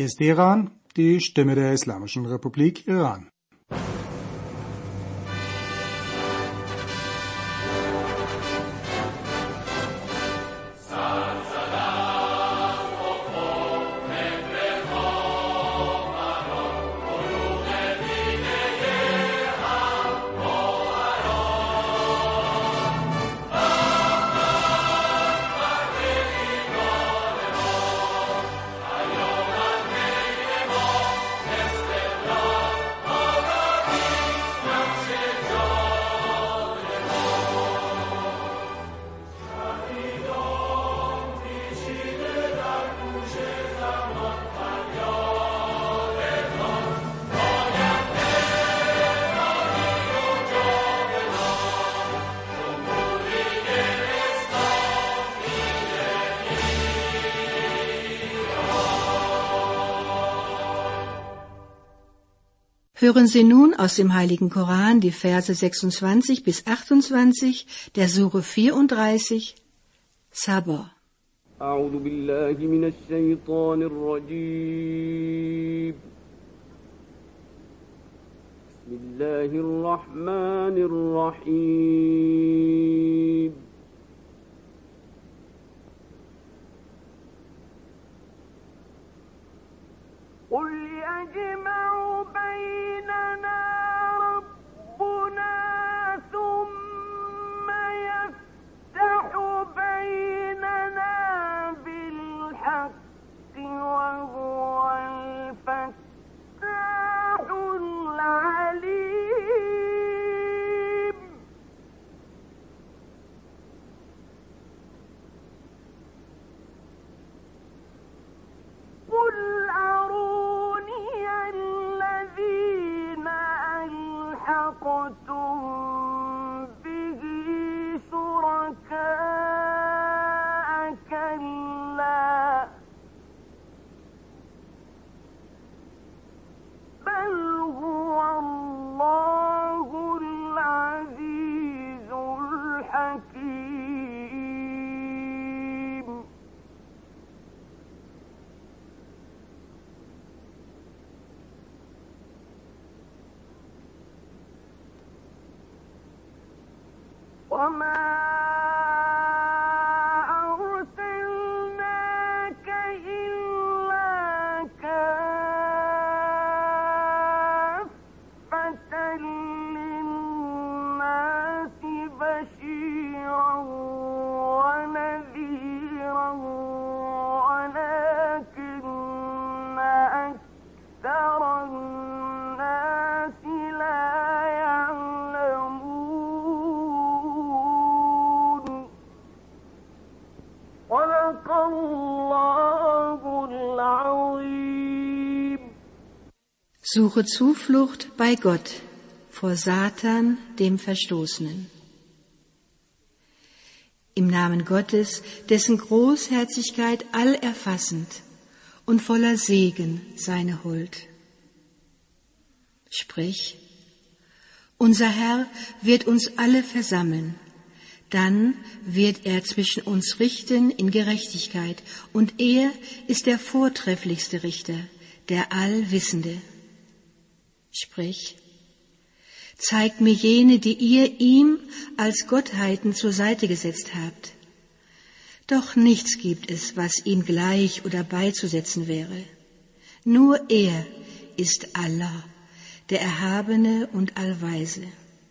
Hier ist Iran, die Stimme der Islamischen Republik Iran. Hören Sie nun aus dem Heiligen Koran die Verse 26 bis 28 der Sure 34, Sabr. أعوذ بالله من الشيطان الرجيم. بسم الله الرحمن الرحيم. قل يجمع بيننا ربنا ثم يفتح بيننا بالحق وهو الفتاح العليم. قل أروني الذين ألحقتم به شركاء كلا بل هو الله العزيز الحكيم. وما أرسلناك إلا كافة للناس بشيرا ونذيرا ولكن أكثر الناس لا يعلمون. صدق الله العظيم. Suche Zuflucht bei Gott vor Satan, dem Verstoßenen. Im Namen Gottes, dessen Großherzigkeit allerfassend und voller Segen seine Huld. Sprich, unser Herr wird uns alle versammeln, dann wird er zwischen uns richten in Gerechtigkeit, und er ist der vortrefflichste Richter, der Allwissende. Sprich, zeigt mir jene, die ihr ihm als Gottheiten zur Seite gesetzt habt. Doch nichts gibt es, was ihm gleich oder beizusetzen wäre. Nur er ist Allah, der Erhabene und Allweise.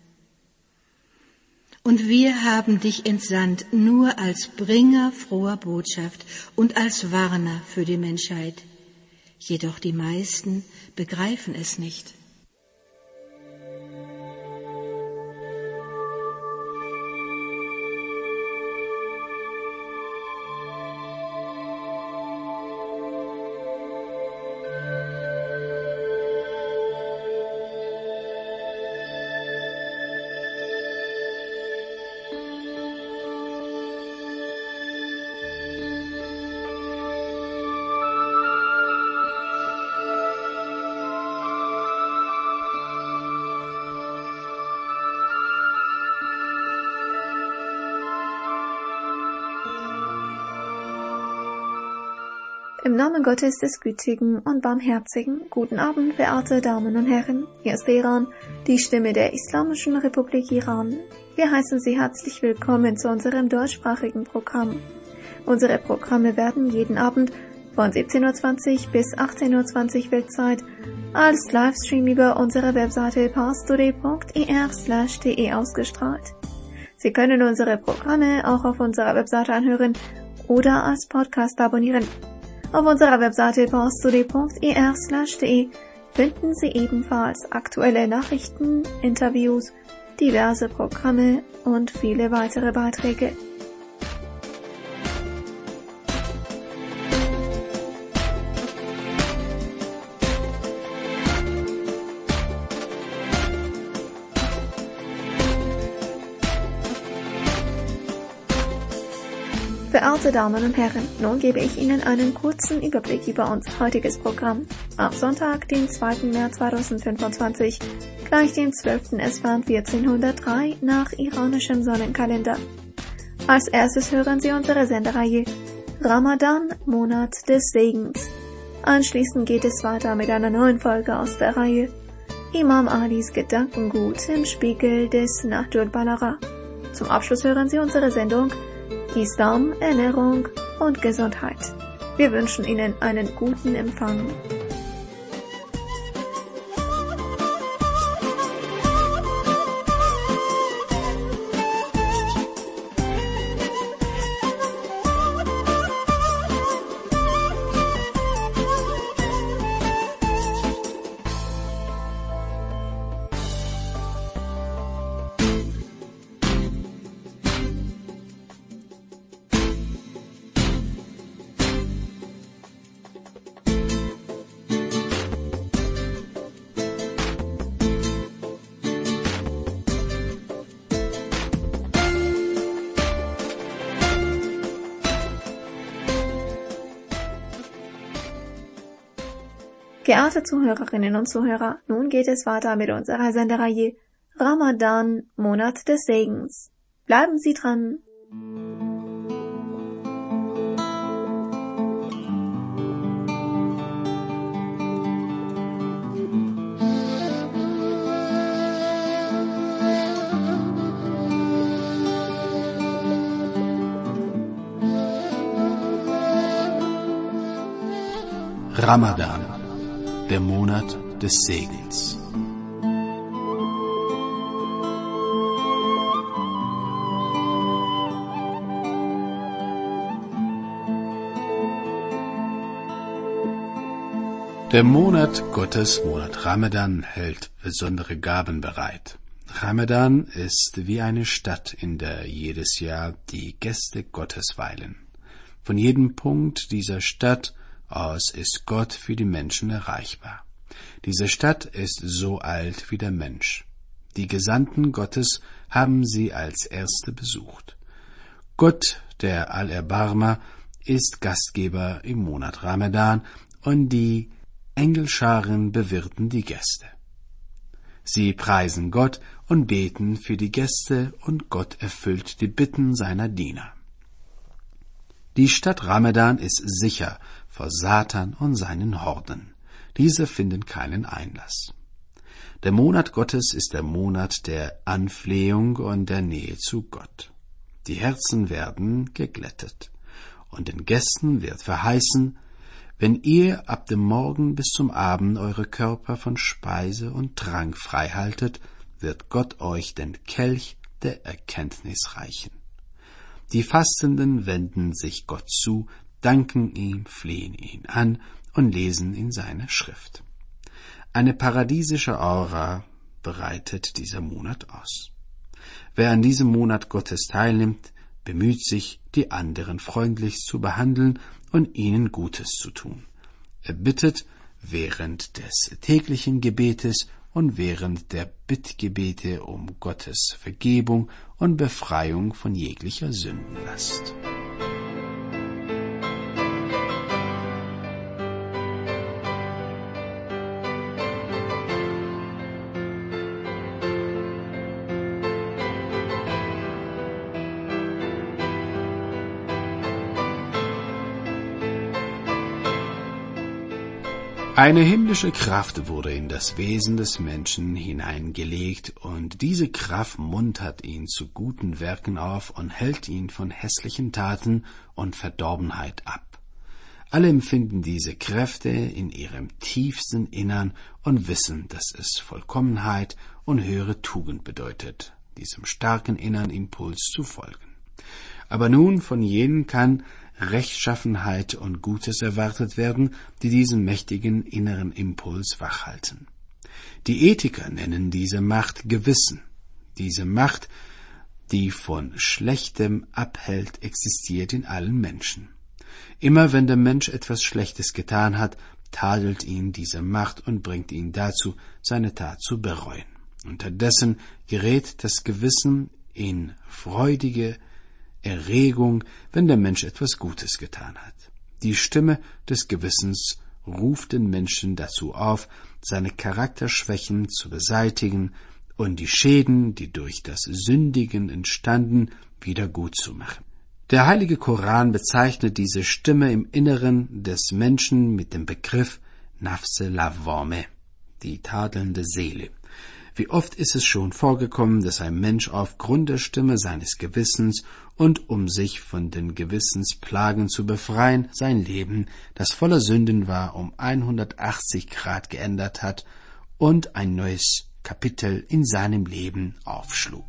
Und wir haben dich entsandt nur als Bringer froher Botschaft und als Warner für die Menschheit. Jedoch die meisten begreifen es nicht. Im Namen Gottes des Gütigen und Barmherzigen, guten Abend, verehrte Damen und Herren. Hier ist Iran, die Stimme der Islamischen Republik Iran. Wir heißen Sie herzlich willkommen zu unserem deutschsprachigen Programm. Unsere Programme werden jeden Abend von 17:20 bis 18:20 Weltzeit als Livestream über unsere Webseite parstoday.ir/de ausgestrahlt. Sie können unsere Programme auch auf unserer Webseite anhören oder als Podcast abonnieren. Auf unserer Webseite parstoday.ir/de finden Sie ebenfalls aktuelle Nachrichten, Interviews, diverse Programme und viele weitere Beiträge. Verehrte Damen und Herren, nun gebe ich Ihnen einen kurzen Überblick über unser heutiges Programm. Am Sonntag, den 2. März 2025, gleich dem 12. Esfand 1403 nach iranischem Sonnenkalender. Als erstes hören Sie unsere Sendereihe Ramadan, Monat des Segens. Anschließend geht es weiter mit einer neuen Folge aus der Reihe Imam Alis Gedankengut im Spiegel des Nahjul Balagha. Zum Abschluss hören Sie unsere Sendung Islam, Ernährung und Gesundheit. Wir wünschen Ihnen einen guten Empfang. Geehrte Zuhörerinnen und Zuhörer, nun geht es weiter mit unserer Sendereihe Ramadan, Monat des Segens. Bleiben Sie dran! Ramadan, der Monat des Segens. Der Monat Gottes, Monat Ramadan, hält besondere Gaben bereit. Ramadan ist wie eine Stadt, in der jedes Jahr die Gäste Gottes weilen. Von jedem Punkt dieser Stadt aus ist Gott für die Menschen erreichbar. Diese Stadt ist so alt wie der Mensch. Die Gesandten Gottes haben sie als erste besucht. Gott, der Allerbarmer, ist Gastgeber im Monat Ramadan und die Engelscharen bewirten die Gäste. Sie preisen Gott und beten für die Gäste und Gott erfüllt die Bitten seiner Diener. Die Stadt Ramadan ist sicher vor Satan und seinen Horden. Diese finden keinen Einlass. Der Monat Gottes ist der Monat der Anflehung und der Nähe zu Gott. Die Herzen werden geglättet und den Gästen wird verheißen, wenn ihr ab dem Morgen bis zum Abend eure Körper von Speise und Trank freihaltet, wird Gott euch den Kelch der Erkenntnis reichen. Die Fastenden wenden sich Gott zu, danken ihm, flehen ihn an und lesen in seine Schrift. Eine paradiesische Aura bereitet dieser Monat aus. Wer an diesem Monat Gottes teilnimmt, bemüht sich, die anderen freundlich zu behandeln und ihnen Gutes zu tun. Er bittet während des täglichen Gebetes und während der Bittgebete um Gottes Vergebung und Befreiung von jeglicher Sündenlast. Eine himmlische Kraft wurde in das Wesen des Menschen hineingelegt, und diese Kraft muntert ihn zu guten Werken auf und hält ihn von hässlichen Taten und Verdorbenheit ab. Alle empfinden diese Kräfte in ihrem tiefsten Innern und wissen, dass es Vollkommenheit und höhere Tugend bedeutet, diesem starken inneren Impuls zu folgen. Aber nun von jenen kann Rechtschaffenheit und Gutes erwartet werden, die diesen mächtigen inneren Impuls wachhalten. Die Ethiker nennen diese Macht Gewissen. Diese Macht, die von Schlechtem abhält, existiert in allen Menschen. Immer wenn der Mensch etwas Schlechtes getan hat, tadelt ihn diese Macht und bringt ihn dazu, seine Tat zu bereuen. Unterdessen gerät das Gewissen in freudige Erregung, wenn der Mensch etwas Gutes getan hat. Die Stimme des Gewissens ruft den Menschen dazu auf, seine Charakterschwächen zu beseitigen und die Schäden, die durch das Sündigen entstanden, wieder gut zu machen. Der heilige Koran bezeichnet diese Stimme im Inneren des Menschen mit dem Begriff Nafse Lawwame, die tadelnde Seele. Wie oft ist es schon vorgekommen, dass ein Mensch aufgrund der Stimme seines Gewissens und um sich von den Gewissensplagen zu befreien, sein Leben, das voller Sünden war, um 180 Grad geändert hat und ein neues Kapitel in seinem Leben aufschlug.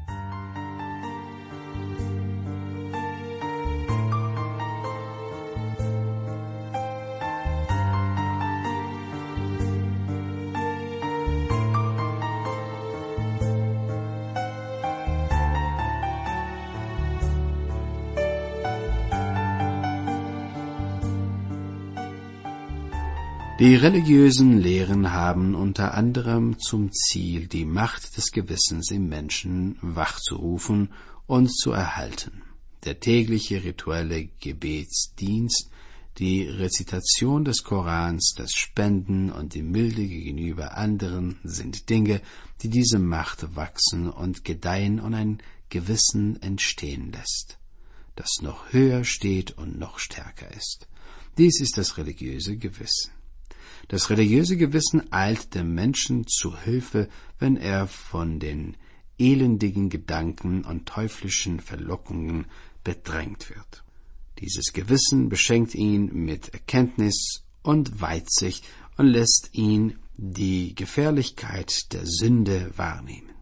Die religiösen Lehren haben unter anderem zum Ziel, die Macht des Gewissens im Menschen wachzurufen und zu erhalten. Der tägliche rituelle Gebetsdienst, die Rezitation des Korans, das Spenden und die Milde gegenüber anderen sind Dinge, die diese Macht wachsen und gedeihen und ein Gewissen entstehen lässt, das noch höher steht und noch stärker ist. Dies ist das religiöse Gewissen. Das religiöse Gewissen eilt dem Menschen zu Hilfe, wenn er von den elendigen Gedanken und teuflischen Verlockungen bedrängt wird. Dieses Gewissen beschenkt ihn mit Erkenntnis und Weitsicht und lässt ihn die Gefährlichkeit der Sünde wahrnehmen.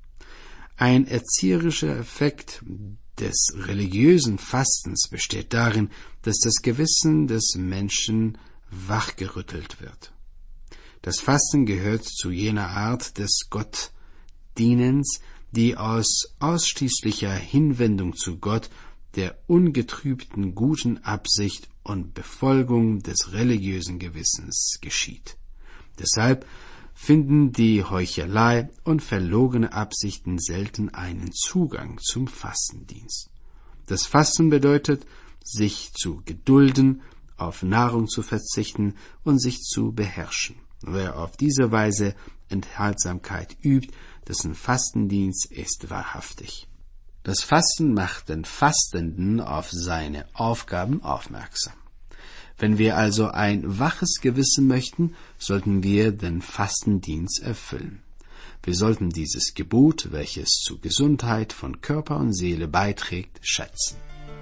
Ein erzieherischer Effekt des religiösen Fastens besteht darin, dass das Gewissen des Menschen wachgerüttelt wird. Das Fasten gehört zu jener Art des Gottdienens, die aus ausschließlicher Hinwendung zu Gott, der ungetrübten guten Absicht und Befolgung des religiösen Gewissens geschieht. Deshalb finden die Heuchelei und verlogene Absichten selten einen Zugang zum Fastendienst. Das Fasten bedeutet, sich zu gedulden, auf Nahrung zu verzichten und sich zu beherrschen. Wer auf diese Weise Enthaltsamkeit übt, dessen Fastendienst ist wahrhaftig. Das Fasten macht den Fastenden auf seine Aufgaben aufmerksam. Wenn wir also ein waches Gewissen möchten, sollten wir den Fastendienst erfüllen. Wir sollten dieses Gebot, welches zu Gesundheit von Körper und Seele beiträgt, schätzen.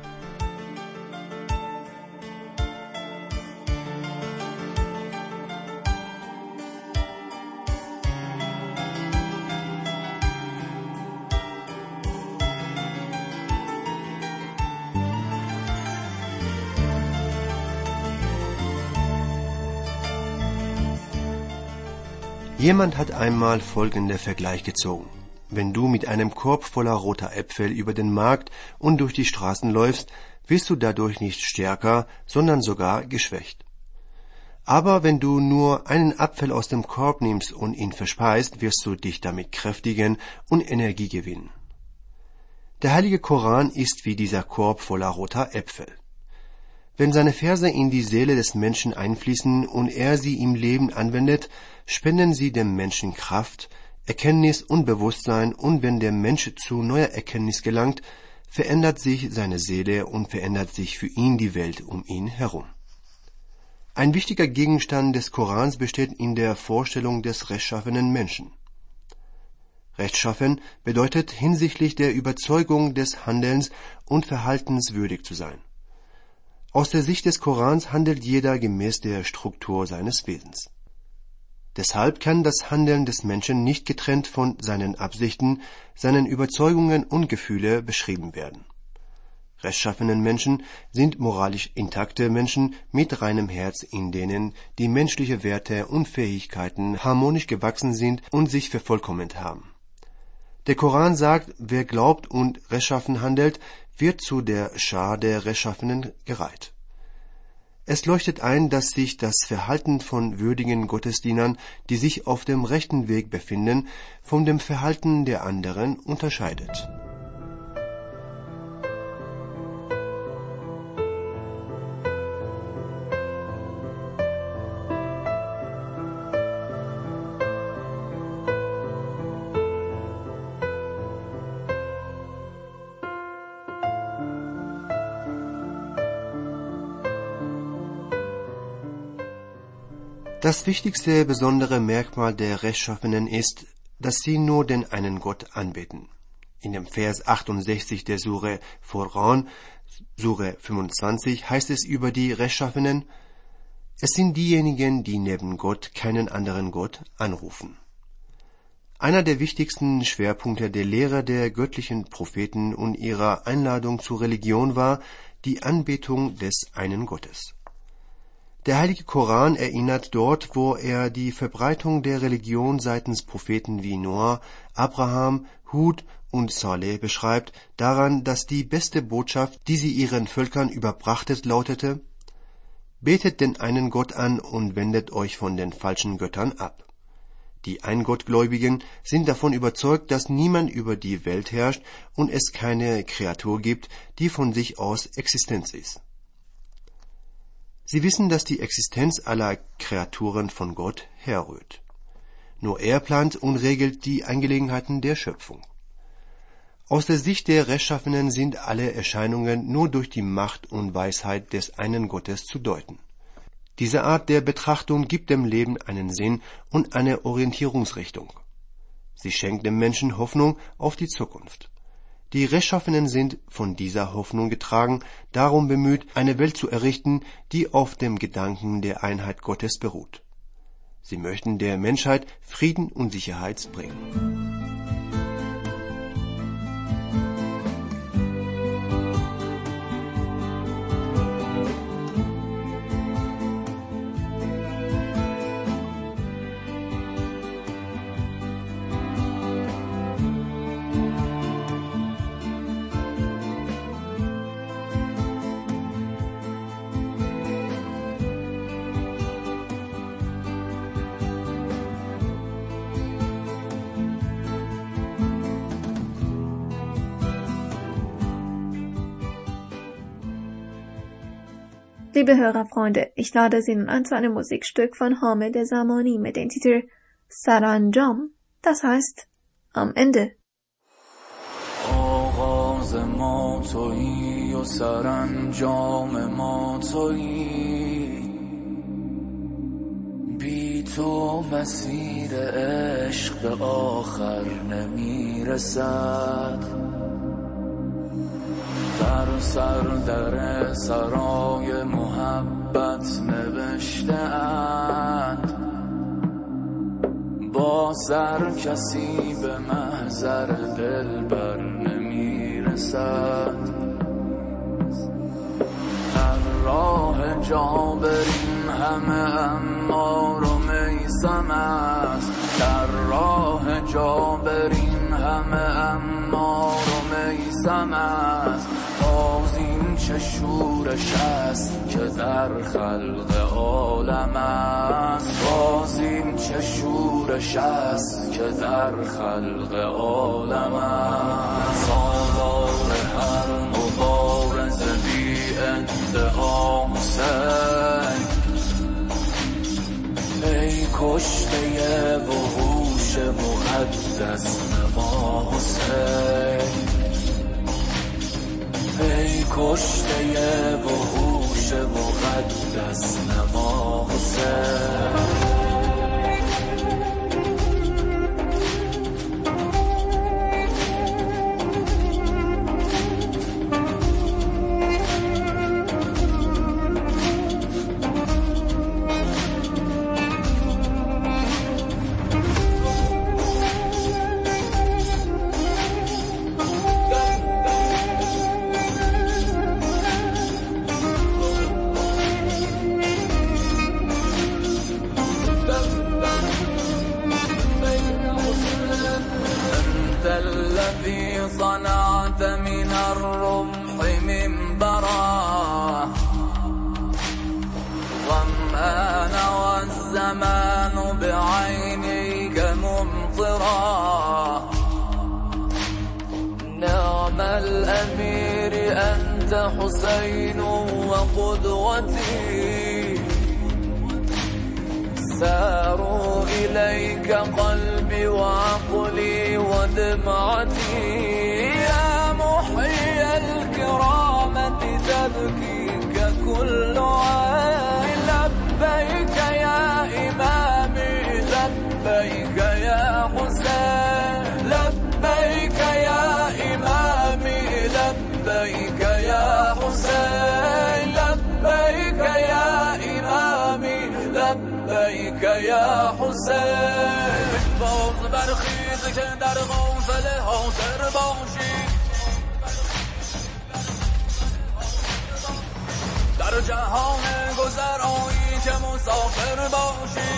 Jemand hat einmal folgender Vergleich gezogen. Wenn du mit einem Korb voller roter Äpfel über den Markt und durch die Straßen läufst, wirst du dadurch nicht stärker, sondern sogar geschwächt. Aber wenn du nur einen Apfel aus dem Korb nimmst und ihn verspeist, wirst du dich damit kräftigen und Energie gewinnen. Der heilige Koran ist wie dieser Korb voller roter Äpfel. Wenn seine Verse in die Seele des Menschen einfließen und er sie im Leben anwendet, spenden sie dem Menschen Kraft, Erkenntnis und Bewusstsein, und wenn der Mensch zu neuer Erkenntnis gelangt, verändert sich seine Seele und verändert sich für ihn die Welt um ihn herum. Ein wichtiger Gegenstand des Korans besteht in der Vorstellung des rechtschaffenen Menschen. Rechtschaffen bedeutet hinsichtlich der Überzeugung des Handelns und Verhaltens würdig zu sein. Aus der Sicht des Korans handelt jeder gemäß der Struktur seines Wesens. Deshalb kann das Handeln des Menschen nicht getrennt von seinen Absichten, seinen Überzeugungen und Gefühlen beschrieben werden. Rechtschaffenen Menschen sind moralisch intakte Menschen mit reinem Herz, in denen die menschlichen Werte und Fähigkeiten harmonisch gewachsen sind und sich vervollkommnet haben. Der Koran sagt, wer glaubt und rechtschaffen handelt, wird zu der Schar der Rechtschaffenen gereiht. Es leuchtet ein, dass sich das Verhalten von würdigen Gottesdienern, die sich auf dem rechten Weg befinden, von dem Verhalten der anderen unterscheidet. Das wichtigste besondere Merkmal der Rechtschaffenen ist, dass sie nur den einen Gott anbeten. In dem Vers 68 der Sure Furqan, Sure 25, heißt es über die Rechtschaffenen: Es sind diejenigen, die neben Gott keinen anderen Gott anrufen. Einer der wichtigsten Schwerpunkte der Lehre der göttlichen Propheten und ihrer Einladung zur Religion war die Anbetung des einen Gottes. Der heilige Koran erinnert dort, wo er die Verbreitung der Religion seitens Propheten wie Noah, Abraham, Hud und Saleh beschreibt, daran, dass die beste Botschaft, die sie ihren Völkern überbrachtet, lautete: Betet den einen Gott an und wendet euch von den falschen Göttern ab. Die Eingottgläubigen sind davon überzeugt, dass niemand über die Welt herrscht und es keine Kreatur gibt, die von sich aus Existenz ist. Sie wissen, dass die Existenz aller Kreaturen von Gott herrührt. Nur er plant und regelt die Angelegenheiten der Schöpfung. Aus der Sicht der Rechtschaffenen sind alle Erscheinungen nur durch die Macht und Weisheit des einen Gottes zu deuten. Diese Art der Betrachtung gibt dem Leben einen Sinn und eine Orientierungsrichtung. Sie schenkt dem Menschen Hoffnung auf die Zukunft. Die Rechtschaffenen sind von dieser Hoffnung getragen, darum bemüht, eine Welt zu errichten, die auf dem Gedanken der Einheit Gottes beruht. Sie möchten der Menschheit Frieden und Sicherheit bringen. Liebe Hörerfreunde, ich lade Sie nun ein zu einem Musikstück von Hamid Zamani mit dem Titel Saranjam, das heißt am Ende. آغاز ما تویی و سرانجام ما تویی، بی تو مسیر عشق به آخر نمیرسد. در سر در سرای محبت نوشته‌اند، با سر کسی به محضر دلبر نمیرسد. در راه جا بریم همه امار و میسم است، در راه جا بریم همه امار و میسم است. باز این چه شورش است که در خلق عالم است، باز این چه شورش است که در خلق عالم است. سالار هر مبارز بی ادعا حسین، ای کشته وحوش مقدس ما حسین، ای کشته وحوش مقدس نما حسین. صنعت من الرمح منبرا ظمآن والزمان بعينيك ممطرا نعم الأمير أنت حسين وقدوتي ساروا إليك قلبي وعقلي ودمعتي يا محيي الكرامة تبكيك كل عين لبيك يا إمامي لبيك يا حسين لبيك يا إمامي لبيك يا حسين لبيك يا إمامي لبیک یا حسین باز برخیز که در غافل حاضر باشی در جهان گذرایی که مسافر باشی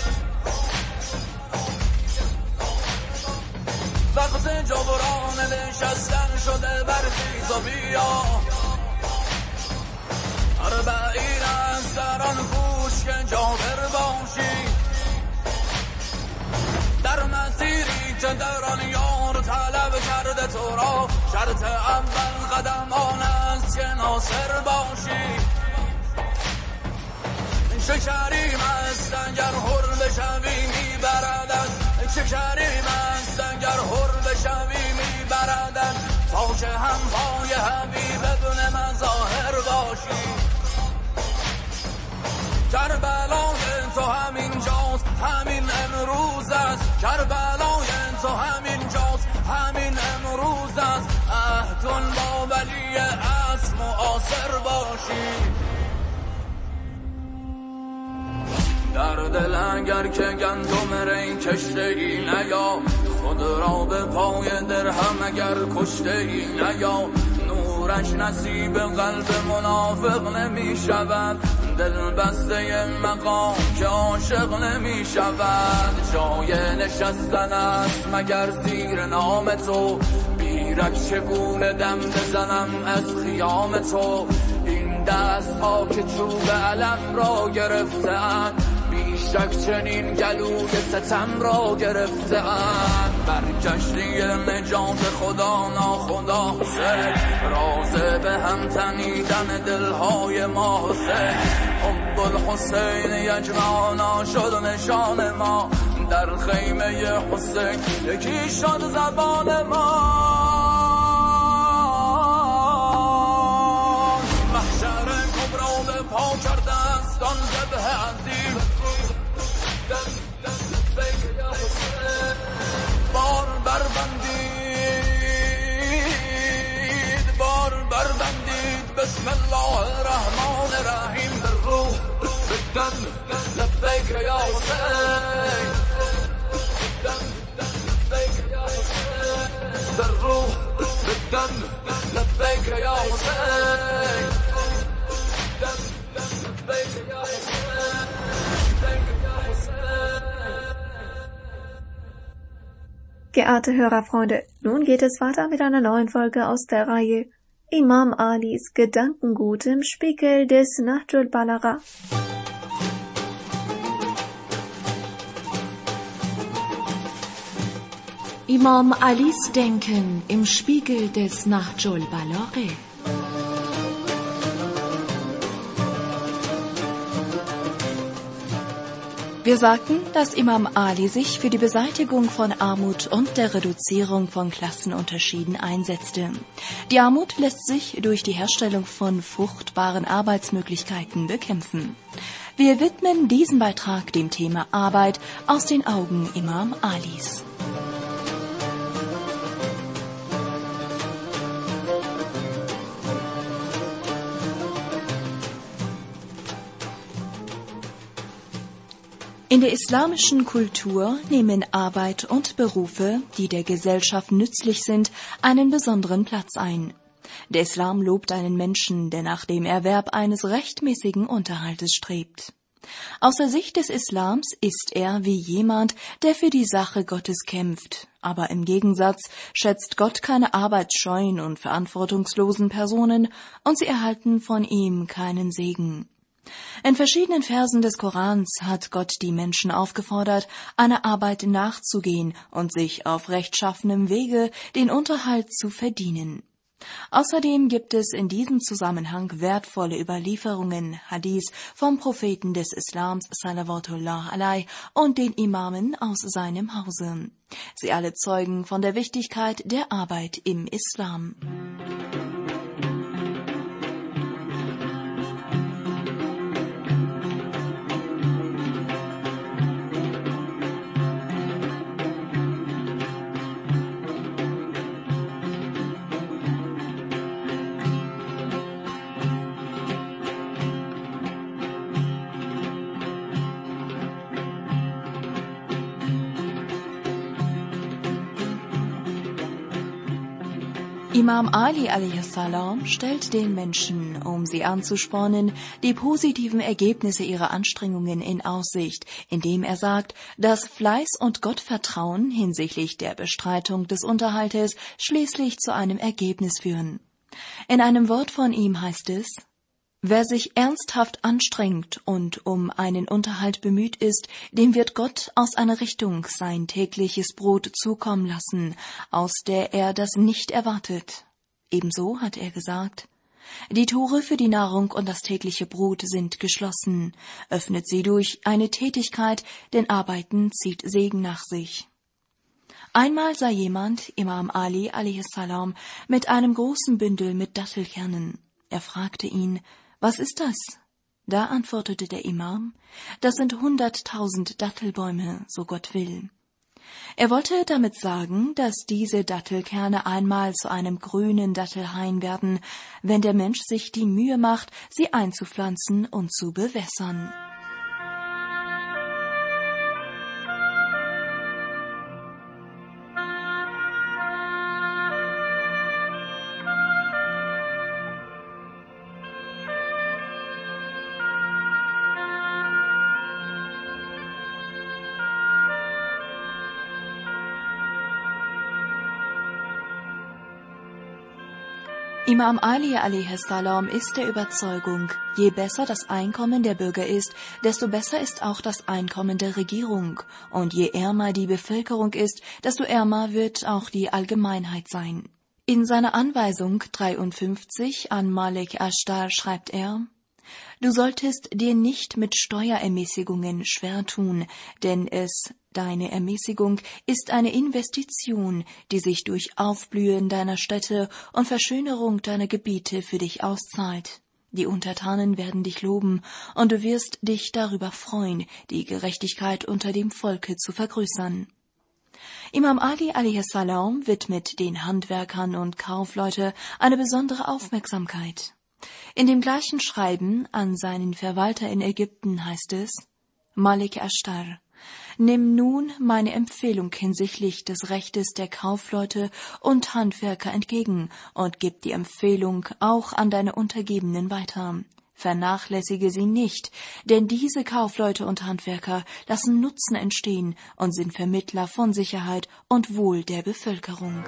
وقت جبران نشستن شده برخیز و بیا اربعین از در آن کوش که جابر باشی در مسیری که در آن یار طلب کرده تو را شرط اول قدم آن است که ناصر باشی چه کریم است اگر حر بشوی میبردد چه کریم است اگر حر بشوی میبردد تا که هم پای حبیب ابن مظاهر باشی کربلای تو همین جاست همین امروز است کربلای تو همین جاست همین امروز است عهدون با ولی اصل معاصر باشی در دل اگر که گندم ری کشته ای نیا خود را به پای درهم اگر کشته ای نیا نورش نصیب قلب منافق نمی شود دل بسته مقام که عاشق نمی شود جای نشستن است مگر زیر نام تو بیرک چگونه دم بزنم از خیام تو این دست ها که چوب علم را گرفتند بیشک چنین گلوی ستم را گرفتند بر کشتی نجات خدا ناخدا حسین راز به هم تنیدن دلهای ما حسین حب الحسین یجمعنا شد نشان ما در خیمه حسین یکی شد زبان ما محشر کبرا به پا کرده است آن ذبح عظیم بار بربندید بسم الله الرحمن الرحیم بالروح بالدم لبیک یا حسین لبیک یا حسین بالروح بالدم لبیک یا حسین لبیک یا حسین Geehrte Hörerfreunde, nun geht es weiter mit einer neuen Folge aus der Reihe Imam Alis Gedankengut im Spiegel des Nahjul Balagha. Imam Alis Denken im Spiegel des Nahjul Balagha. Wir sagten, dass Imam Ali sich für die Beseitigung von Armut und der Reduzierung von Klassenunterschieden einsetzte. Die Armut lässt sich durch die Herstellung von fruchtbaren Arbeitsmöglichkeiten bekämpfen. Wir widmen diesen Beitrag dem Thema Arbeit aus den Augen Imam Alis. In der islamischen Kultur nehmen Arbeit und Berufe, die der Gesellschaft nützlich sind, einen besonderen Platz ein. Der Islam lobt einen Menschen, der nach dem Erwerb eines rechtmäßigen Unterhaltes strebt. Aus der Sicht des Islams ist er wie jemand, der für die Sache Gottes kämpft. Aber im Gegensatz schätzt Gott keine arbeitsscheuen und verantwortungslosen Personen und sie erhalten von ihm keinen Segen. In verschiedenen Versen des Korans hat Gott die Menschen aufgefordert, einer Arbeit nachzugehen und sich auf rechtschaffenem Wege den Unterhalt zu verdienen. Außerdem gibt es in diesem Zusammenhang wertvolle Überlieferungen, Hadith vom Propheten des Islams, Salawatullah alaihi, und den Imamen aus seinem Hause. Sie alle zeugen von der Wichtigkeit der Arbeit im Islam. Imam Ali a.s. stellt den Menschen, um sie anzuspornen, die positiven Ergebnisse ihrer Anstrengungen in Aussicht, indem er sagt, dass Fleiß und Gottvertrauen hinsichtlich der Bestreitung des Unterhaltes schließlich zu einem Ergebnis führen. In einem Wort von ihm heißt es: Wer sich ernsthaft anstrengt und um einen Unterhalt bemüht ist, dem wird Gott aus einer Richtung sein tägliches Brot zukommen lassen, aus der er das nicht erwartet. Ebenso hat er gesagt: Die Tore für die Nahrung und das tägliche Brot sind geschlossen. Öffnet sie durch eine Tätigkeit, denn Arbeiten zieht Segen nach sich. Einmal sah jemand Imam Ali a.s. mit einem großen Bündel mit Dattelkernen. Er fragte ihn: Was ist das? Da antwortete der Imam: Das sind 100.000 Dattelbäume, so Gott will. Er wollte damit sagen, dass diese Dattelkerne einmal zu einem grünen Dattelhain werden, wenn der Mensch sich die Mühe macht, sie einzupflanzen und zu bewässern. Imam Ali a.s. ist der Überzeugung, je besser das Einkommen der Bürger ist, desto besser ist auch das Einkommen der Regierung. Und je ärmer die Bevölkerung ist, desto ärmer wird auch die Allgemeinheit sein. In seiner Anweisung 53 an Malik Ashtar schreibt er: Du solltest dir nicht mit Steuerermäßigungen schwer tun, denn deine Ermäßigung ist eine Investition, die sich durch Aufblühen deiner Städte und Verschönerung deiner Gebiete für dich auszahlt. Die Untertanen werden dich loben, und du wirst dich darüber freuen, die Gerechtigkeit unter dem Volke zu vergrößern. Imam Ali a.s. widmet den Handwerkern und Kaufleute eine besondere Aufmerksamkeit. In dem gleichen Schreiben an seinen Verwalter in Ägypten heißt es: Malik Ashtar, nimm nun meine Empfehlung hinsichtlich des Rechtes der Kaufleute und Handwerker entgegen und gib die Empfehlung auch an deine Untergebenen weiter. Vernachlässige sie nicht, denn diese Kaufleute und Handwerker lassen Nutzen entstehen und sind Vermittler von Sicherheit und Wohl der Bevölkerung.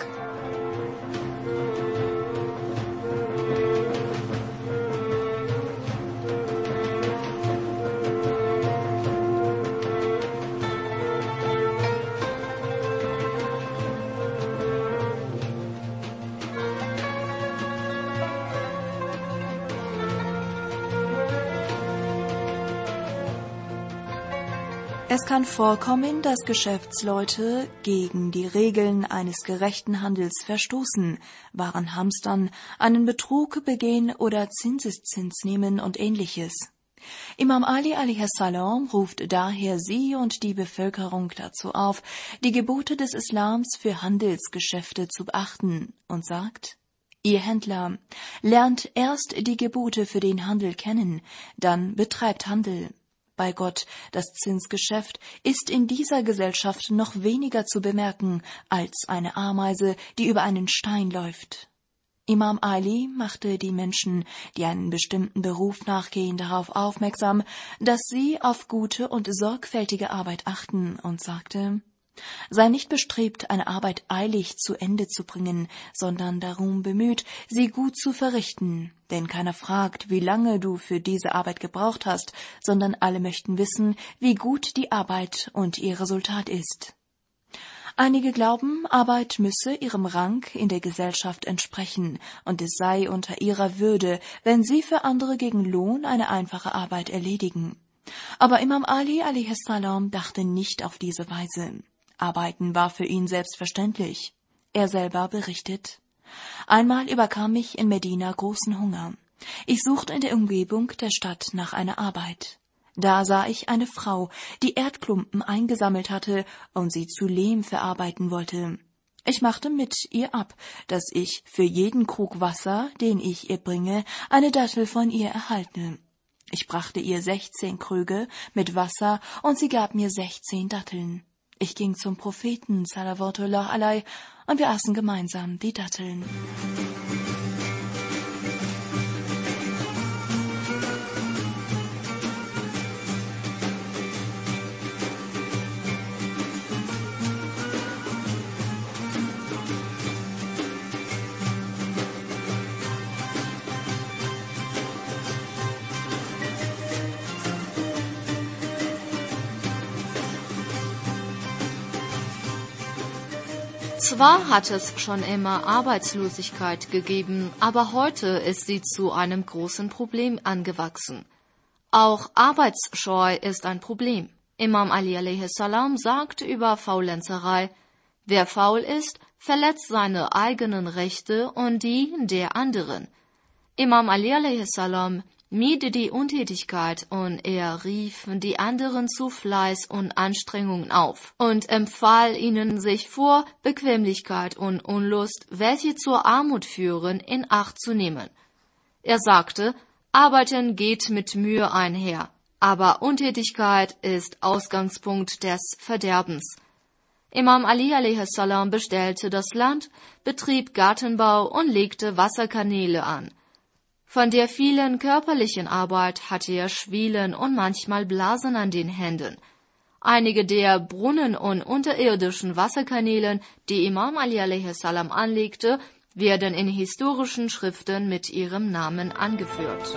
Es kann vorkommen, dass Geschäftsleute gegen die Regeln eines gerechten Handels verstoßen, Waren hamstern, einen Betrug begehen oder Zinseszins nehmen und Ähnliches. Imam Ali a.s. ruft daher sie und die Bevölkerung dazu auf, die Gebote des Islams für Handelsgeschäfte zu beachten und sagt: Ihr Händler, lernt erst die Gebote für den Handel kennen, dann betreibt Handel. Bei Gott, das Zinsgeschäft ist in dieser Gesellschaft noch weniger zu bemerken als eine Ameise, die über einen Stein läuft. Imam Ali machte die Menschen, die einen bestimmten Beruf nachgehen, darauf aufmerksam, dass sie auf gute und sorgfältige Arbeit achten und sagte: Sei nicht bestrebt, eine Arbeit eilig zu Ende zu bringen, sondern darum bemüht, sie gut zu verrichten. Denn keiner fragt, wie lange du für diese Arbeit gebraucht hast, sondern alle möchten wissen, wie gut die Arbeit und ihr Resultat ist. Einige glauben, Arbeit müsse ihrem Rang in der Gesellschaft entsprechen und es sei unter ihrer Würde, wenn sie für andere gegen Lohn eine einfache Arbeit erledigen. Aber Imam Ali a.s. dachte nicht auf diese Weise. Arbeiten war für ihn selbstverständlich. Er selber berichtet: Einmal überkam mich in Medina großen Hunger. Ich suchte in der Umgebung der Stadt nach einer Arbeit. Da sah ich eine Frau, die Erdklumpen eingesammelt hatte und sie zu Lehm verarbeiten wollte. Ich machte mit ihr ab, dass ich für jeden Krug Wasser, den ich ihr bringe, eine Dattel von ihr erhalte. Ich brachte ihr 16 Krüge mit Wasser und sie gab mir 16 Datteln. Ich ging zum Propheten, salawatullah alaihi, und wir aßen gemeinsam die Datteln. Zwar hat es schon immer Arbeitslosigkeit gegeben, aber heute ist sie zu einem großen Problem angewachsen. Auch Arbeitsscheu ist ein Problem. Imam Ali a.s. sagt über Faulenzerei: Wer faul ist, verletzt seine eigenen Rechte und die der anderen. Imam Ali a.s. mied die Untätigkeit und er rief die anderen zu Fleiß und Anstrengungen auf und empfahl ihnen, sich vor Bequemlichkeit und Unlust, welche zur Armut führen, in Acht zu nehmen. Er sagte: Arbeiten geht mit Mühe einher, aber Untätigkeit ist Ausgangspunkt des Verderbens. Imam Ali a.s. bestellte das Land, betrieb Gartenbau und legte Wasserkanäle an. Von der vielen körperlichen Arbeit hatte er Schwielen und manchmal Blasen an den Händen. Einige der Brunnen und unterirdischen Wasserkanälen, die Imam Ali a.s. anlegte, werden in historischen Schriften mit ihrem Namen angeführt.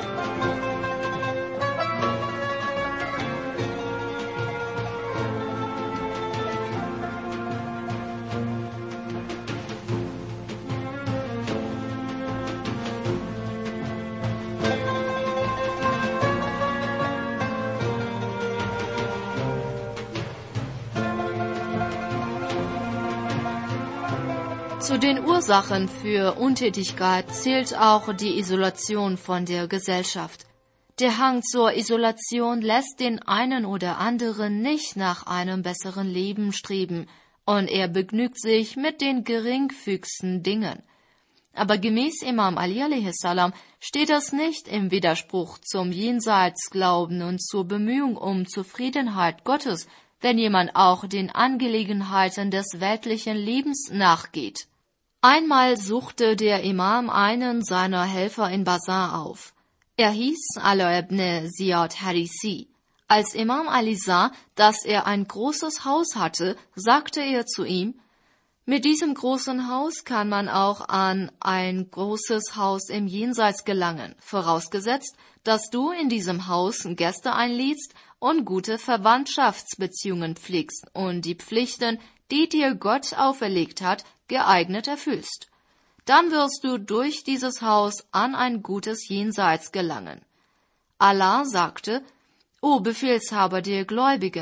Zu den Ursachen für Untätigkeit zählt auch die Isolation von der Gesellschaft. Der Hang zur Isolation lässt den einen oder anderen nicht nach einem besseren Leben streben, und er begnügt sich mit den geringfügigsten Dingen. Aber gemäß Imam Ali a.s. steht das nicht im Widerspruch zum Jenseitsglauben und zur Bemühung um Zufriedenheit Gottes, wenn jemand auch den Angelegenheiten des weltlichen Lebens nachgeht. Einmal suchte der Imam einen seiner Helfer in Basar auf. Er hieß Ala ibn Ziyad Harisi. Als Imam Ali sah, dass er ein großes Haus hatte, sagte er zu ihm: Mit diesem großen Haus kann man auch an ein großes Haus im Jenseits gelangen, vorausgesetzt, dass du in diesem Haus Gäste einlädst und gute Verwandtschaftsbeziehungen pflegst und die Pflichten, die dir Gott auferlegt hat, geeignet erfüllst. Dann wirst du durch dieses Haus an ein gutes Jenseits gelangen. Allah sagte: O Befehlshaber der Gläubigen,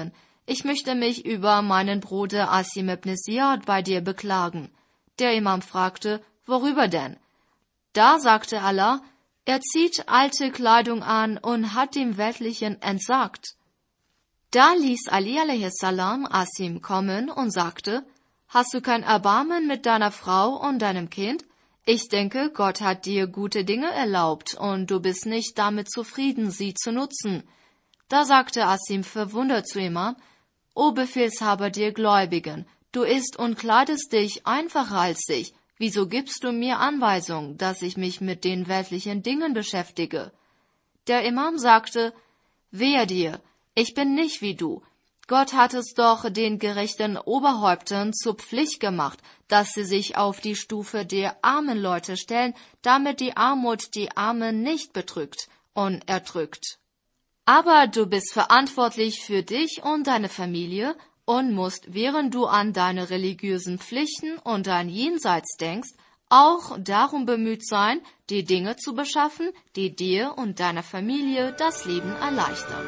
ich möchte mich über meinen Bruder Asim ibn Ziyad bei dir beklagen. Der Imam fragte, worüber denn? Da sagte Allah, er zieht alte Kleidung an und hat dem Weltlichen entsagt. Da ließ Ali a.s. Asim kommen und sagte, hast du kein Erbarmen mit deiner Frau und deinem Kind? Ich denke, Gott hat dir gute Dinge erlaubt und du bist nicht damit zufrieden, sie zu nutzen. Da sagte Asim verwundert zu Imam, O Befehlshaber der Gläubigen, du isst und kleidest dich einfacher als ich. Wieso gibst du mir Anweisung, dass ich mich mit den weltlichen Dingen beschäftige? Der Imam sagte, wehe dir, ich bin nicht wie du. Gott hat es doch den gerechten Oberhäuptern zur Pflicht gemacht, dass sie sich auf die Stufe der armen Leute stellen, damit die Armut die Armen nicht bedrückt und erdrückt. Aber du bist verantwortlich für dich und deine Familie und musst, während du an deine religiösen Pflichten und dein Jenseits denkst, auch darum bemüht sein, die Dinge zu beschaffen, die dir und deiner Familie das Leben erleichtern.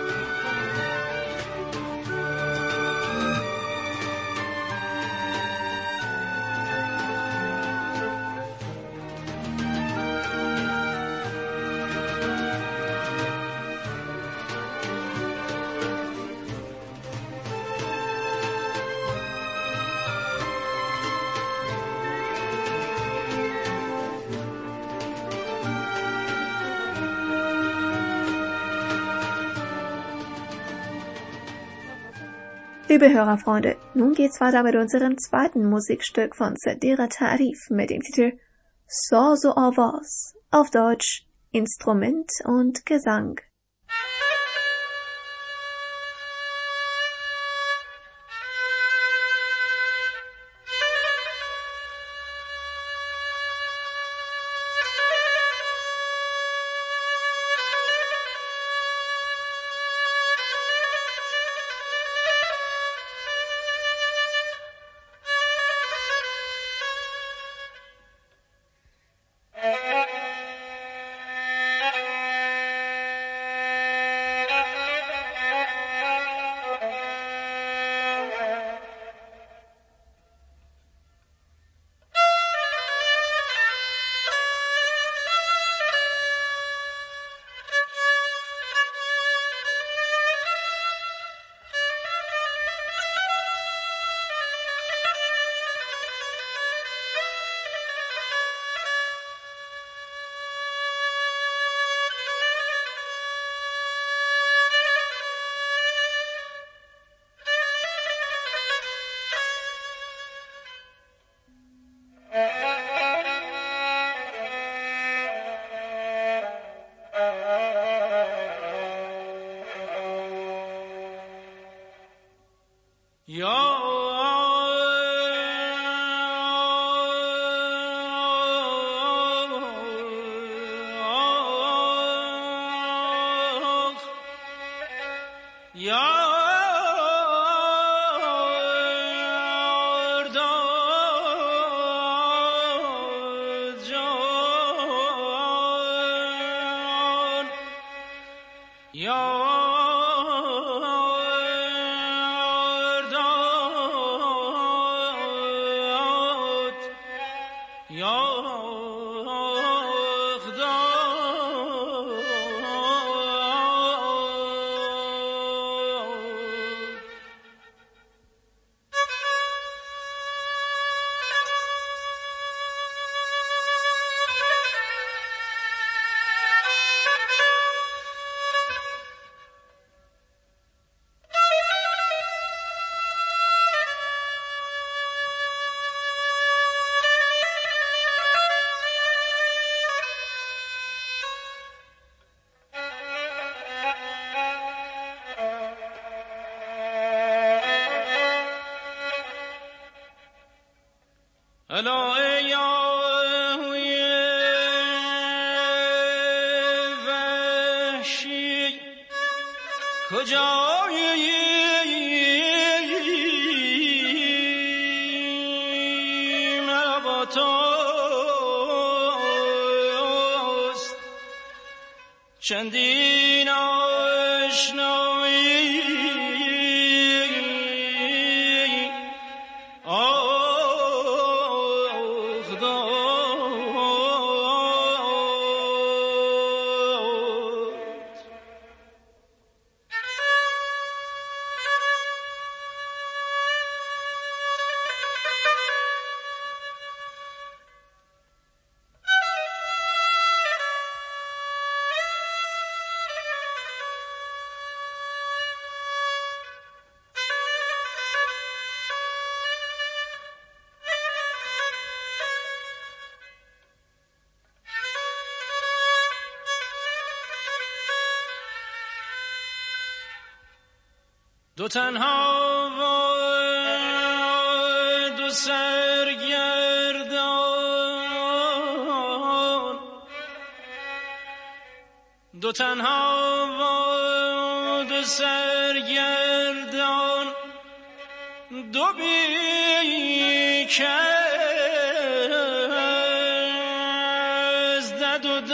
Liebe Hörerfreunde, nun geht's weiter mit unserem zweiten Musikstück von Sadira Tarif mit dem Titel Saz o Avaz, auf Deutsch Instrument und Gesang. چندین آشنایی دو تنها و دو سرگردان، دو تنها و دو سرگردان، دو بیکس دد و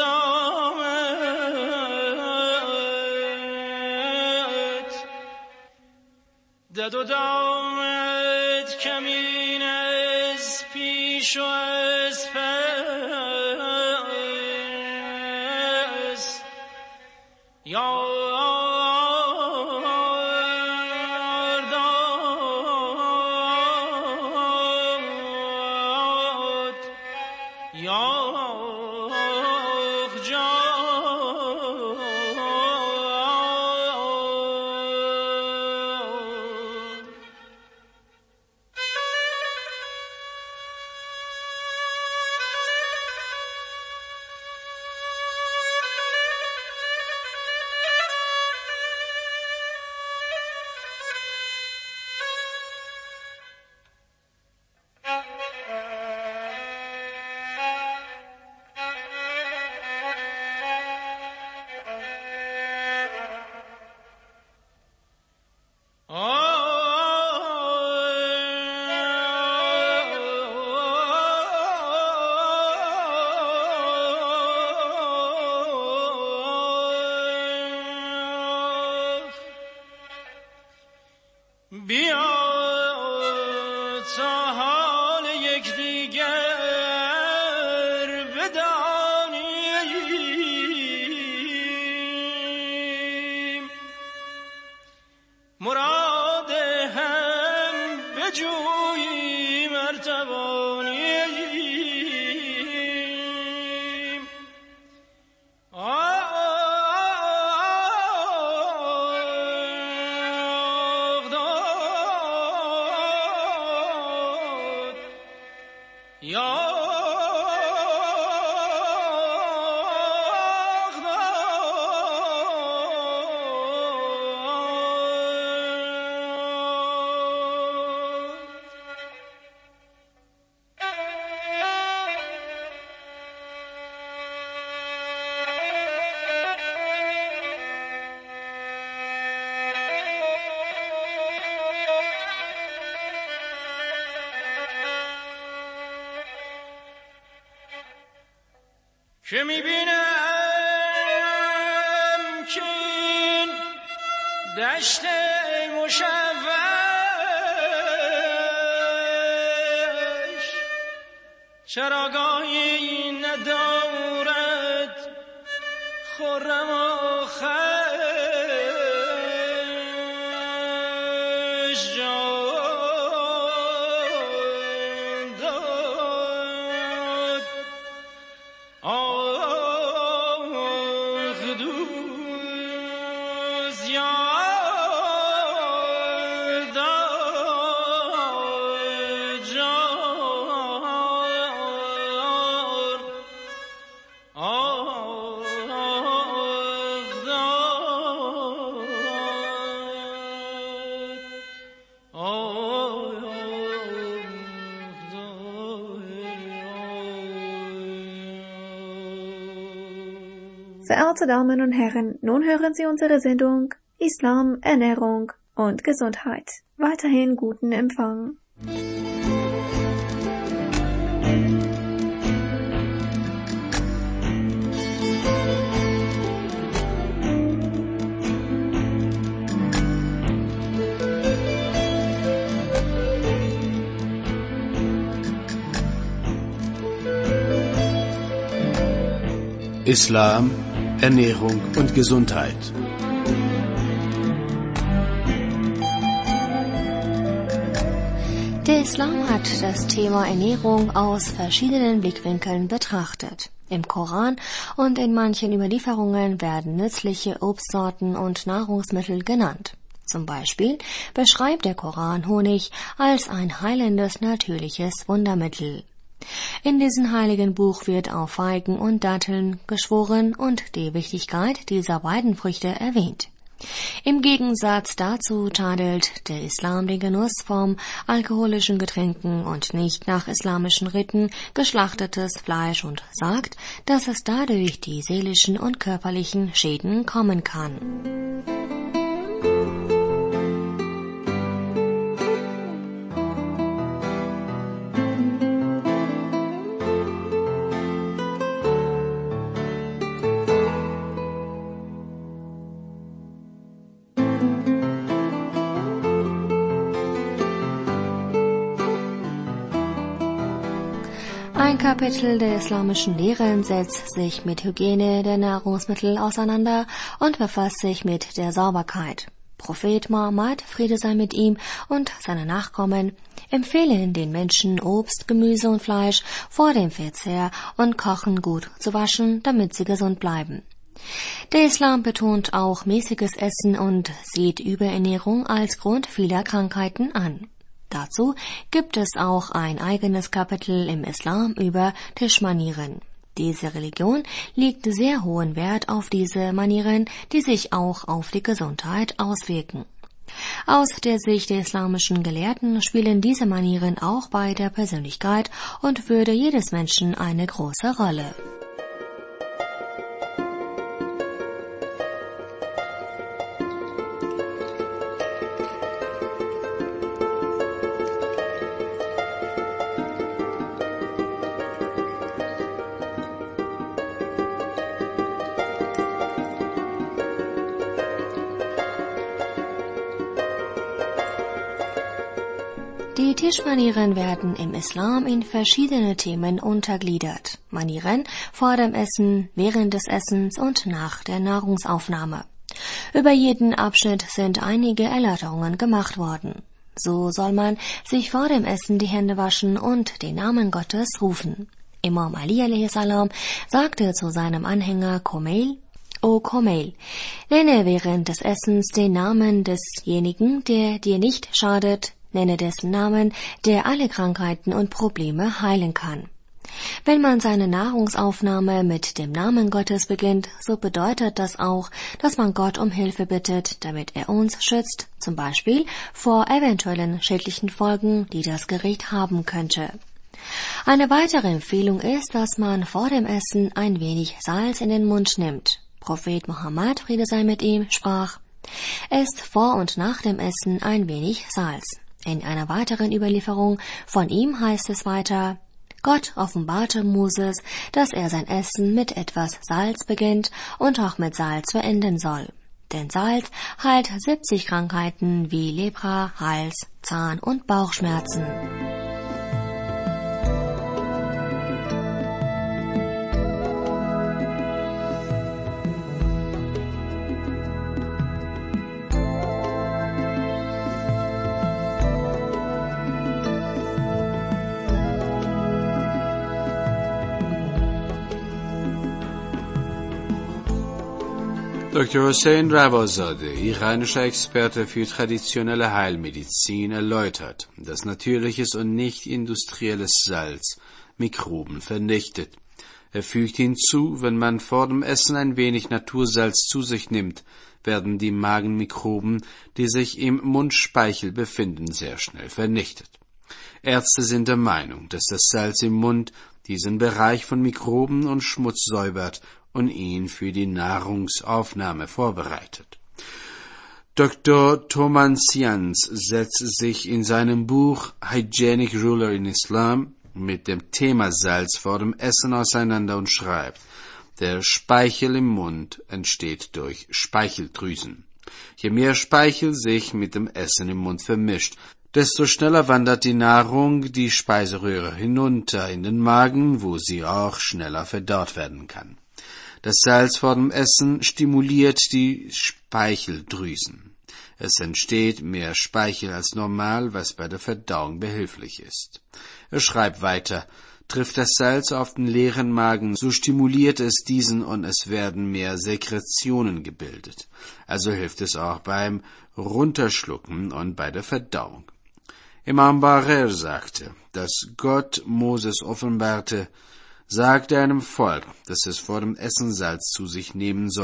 دامت کمین از پیش و از پس، یار داد یاغ جان. بیا تا حال یکدیگر بدانیم، مراد هم بجوییم ار توانیم. که میبینم که این دشت مشوش چراگاهی ندارد خرم و خوش جان داد. Verehrte Damen und Herren, nun hören Sie unsere Sendung Islam, Ernährung und Gesundheit. Weiterhin guten Empfang. Islam, Ernährung und Gesundheit. Der Islam hat das Thema Ernährung aus verschiedenen Blickwinkeln betrachtet. Im Koran und in manchen Überlieferungen werden nützliche Obstsorten und Nahrungsmittel genannt. Zum Beispiel beschreibt der Koran Honig als ein heilendes natürliches Wundermittel. In diesem heiligen Buch wird auf Feigen und Datteln geschworen und die Wichtigkeit dieser beiden Früchte erwähnt. Im Gegensatz dazu tadelt der Islam den Genuss von alkoholischen Getränken und nicht nach islamischen Riten geschlachtetes Fleisch und sagt, dass es dadurch die seelischen und körperlichen Schäden kommen kann. Ein Kapitel der islamischen Lehren setzt sich mit Hygiene der Nahrungsmittel auseinander und befasst sich mit der Sauberkeit. Prophet Mohammed, Friede sei mit ihm, und seine Nachkommen empfehlen den Menschen, Obst, Gemüse und Fleisch vor dem Verzehr und Kochen gut zu waschen, damit sie gesund bleiben. Der Islam betont auch mäßiges Essen und sieht Überernährung als Grund vieler Krankheiten an. Dazu gibt es auch ein eigenes Kapitel im Islam über Tischmanieren. Diese Religion legt sehr hohen Wert auf diese Manieren, die sich auch auf die Gesundheit auswirken. Aus der Sicht der islamischen Gelehrten spielen diese Manieren auch bei der Persönlichkeit und Würde jedes Menschen eine große Rolle. Die Tischmanieren werden im Islam in verschiedene Themen untergliedert. Manieren vor dem Essen, während des Essens und nach der Nahrungsaufnahme. Über jeden Abschnitt sind einige Erläuterungen gemacht worden. So soll man sich vor dem Essen die Hände waschen und den Namen Gottes rufen. Imam Ali a.s. sagte zu seinem Anhänger Kumail: O Kumail, nenne während des Essens den Namen desjenigen, der dir nicht schadet, nenne dessen Namen, der alle Krankheiten und Probleme heilen kann. Wenn man seine Nahrungsaufnahme mit dem Namen Gottes beginnt, so bedeutet das auch, dass man Gott um Hilfe bittet, damit er uns schützt, zum Beispiel vor eventuellen schädlichen Folgen, die das Gericht haben könnte. Eine weitere Empfehlung ist, dass man vor dem Essen ein wenig Salz in den Mund nimmt. Prophet Mohammed, Friede sei mit ihm, sprach: Esst vor und nach dem Essen ein wenig Salz. In einer weiteren Überlieferung von ihm heißt es weiter: Gott offenbarte Moses, dass er sein Essen mit etwas Salz beginnt und auch mit Salz beenden soll. Denn Salz heilt 70 Krankheiten wie Lepra, Hals, Zahn- und Bauchschmerzen. Dr. Hossein Ravazadeh, iranischer Experte für traditionelle Heilmedizin, erläutert, dass natürliches und nicht industrielles Salz Mikroben vernichtet. Er fügt hinzu, wenn man vor dem Essen ein wenig Natursalz zu sich nimmt, werden die Magenmikroben, die sich im Mundspeichel befinden, sehr schnell vernichtet. Ärzte sind der Meinung, dass das Salz im Mund diesen Bereich von Mikroben und Schmutz säubert und ihn für die Nahrungsaufnahme vorbereitet. Dr. Tomansians setzt sich in seinem Buch Hygienic Ruler in Islam mit dem Thema Salz vor dem Essen auseinander und schreibt: Der Speichel im Mund entsteht durch Speicheldrüsen. Je mehr Speichel sich mit dem Essen im Mund vermischt, desto schneller wandert die Nahrung die Speiseröhre hinunter in den Magen, wo sie auch schneller verdaut werden kann. Das Salz vor dem Essen stimuliert die Speicheldrüsen. Es entsteht mehr Speichel als normal, was bei der Verdauung behilflich ist. Er schreibt weiter: Trifft das Salz auf den leeren Magen, so stimuliert es diesen und es werden mehr Sekretionen gebildet. Also hilft es auch beim Runterschlucken und bei der Verdauung. Imam Barer sagte, dass Gott Moses offenbarte: Sagt einem Volk, dass es vor dem Essen Salz zu sich nehmen soll,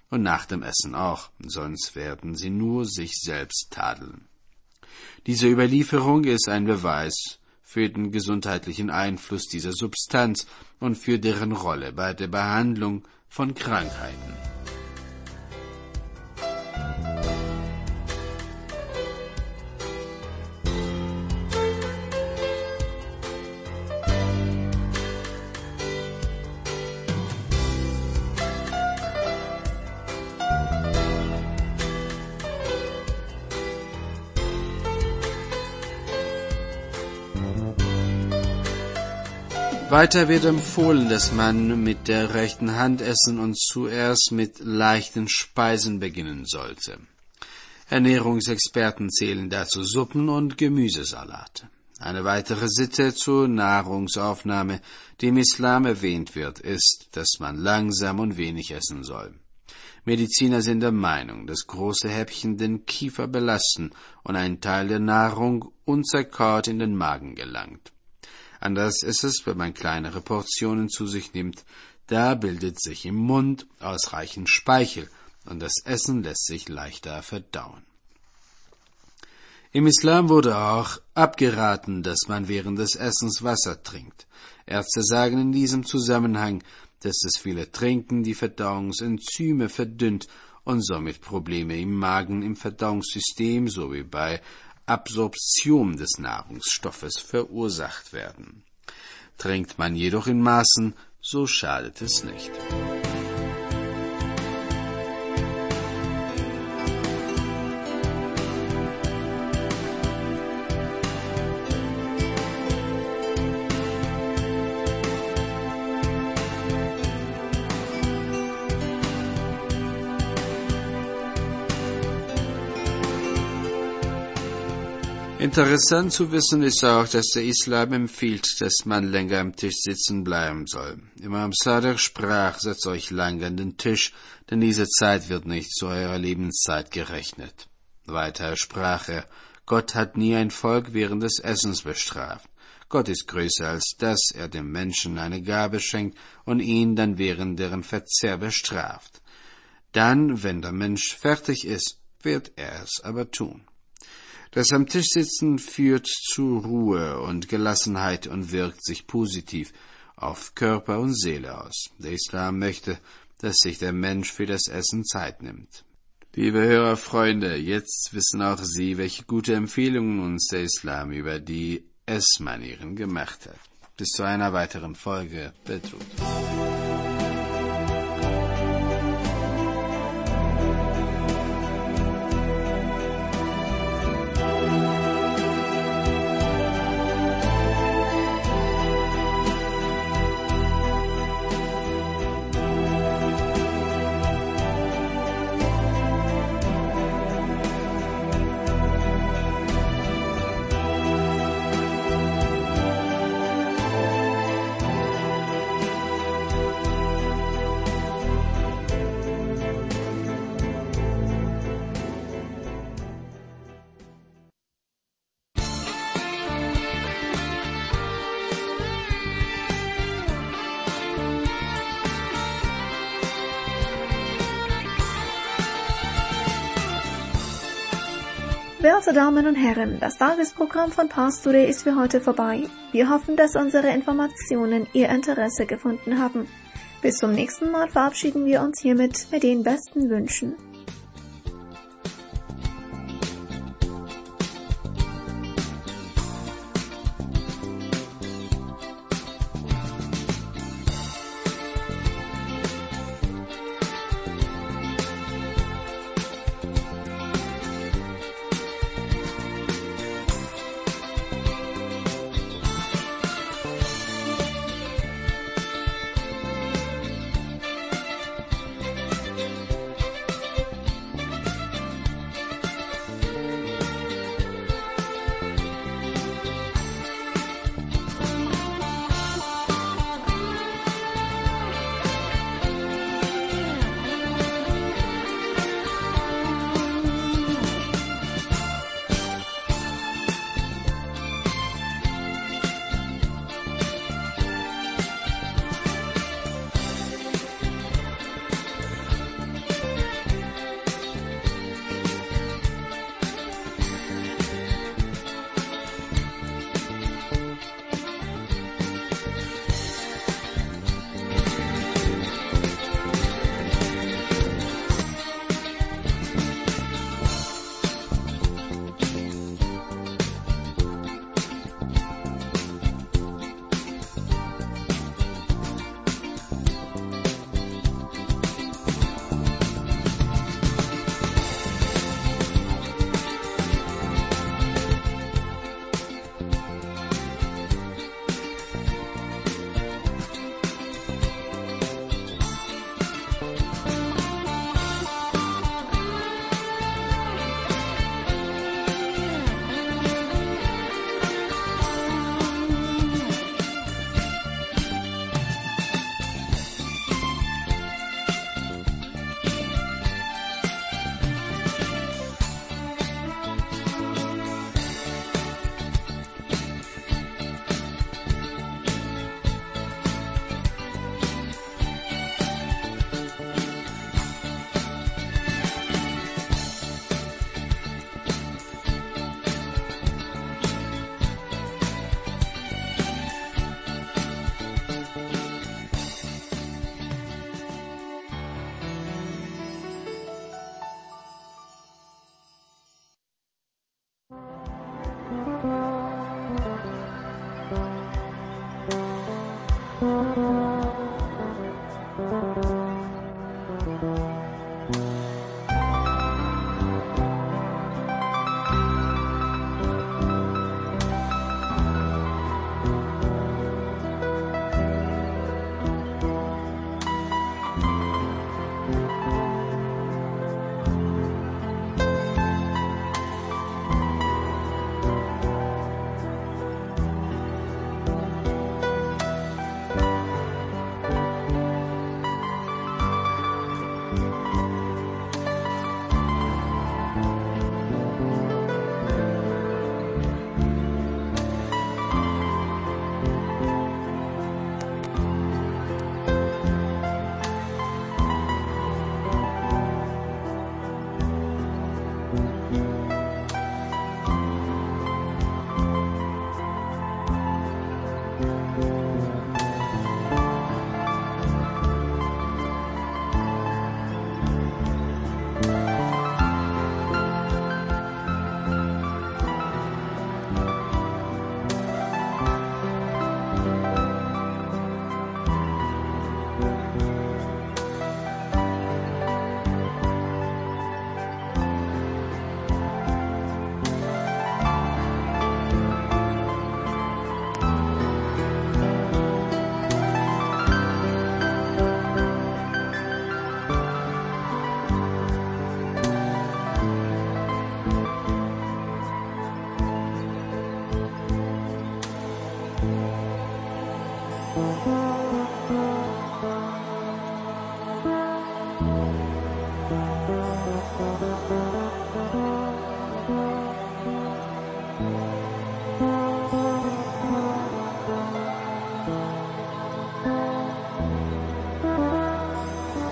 und nach dem Essen auch, sonst werden sie nur sich selbst tadeln. Diese Überlieferung ist ein Beweis für den gesundheitlichen Einfluss dieser Substanz und für deren Rolle bei der Behandlung von Krankheiten. Weiter wird empfohlen, dass man mit der rechten Hand essen und zuerst mit leichten Speisen beginnen sollte. Ernährungsexperten zählen dazu Suppen und Gemüsesalate. Eine weitere Sitte zur Nahrungsaufnahme, die im Islam erwähnt wird, ist, dass man langsam und wenig essen soll. Mediziner sind der Meinung, dass große Häppchen den Kiefer belasten und ein Teil der Nahrung unzerkaut in den Magen gelangt. Anders ist es, wenn man kleinere Portionen zu sich nimmt. Da bildet sich im Mund ausreichend Speichel und das Essen lässt sich leichter verdauen. Im Islam wurde auch abgeraten, dass man während des Essens Wasser trinkt. Ärzte sagen in diesem Zusammenhang, dass das viele Trinken die Verdauungsenzyme verdünnt und somit Probleme im Magen, im Verdauungssystem sowie bei Absorption des Nahrungsstoffes verursacht werden. Trinkt man jedoch in Maßen, so schadet es nicht. Interessant zu wissen ist auch, dass der Islam empfiehlt, dass man länger am Tisch sitzen bleiben soll. Imam Sadiq sprach, setzt euch lang an den Tisch, denn diese Zeit wird nicht zu eurer Lebenszeit gerechnet. Weiter sprach er, Gott hat nie ein Volk während des Essens bestraft. Gott ist größer als dass er dem Menschen eine Gabe schenkt und ihn dann während deren Verzehr bestraft. Dann, wenn der Mensch fertig ist, wird er es aber tun. Das am Tisch sitzen führt zu Ruhe und Gelassenheit und wirkt sich positiv auf Körper und Seele aus. Der Islam möchte, dass sich der Mensch für das Essen Zeit nimmt. Liebe Hörerfreunde, jetzt wissen auch Sie, welche gute Empfehlungen uns der Islam über die Essmanieren gemacht hat. Bis zu einer weiteren Folge. Betrut. Werte Damen und Herren, das Tagesprogramm von Pars Today ist für heute vorbei. Wir hoffen, dass unsere Informationen Ihr Interesse gefunden haben. Bis zum nächsten Mal verabschieden wir uns hiermit mit den besten Wünschen.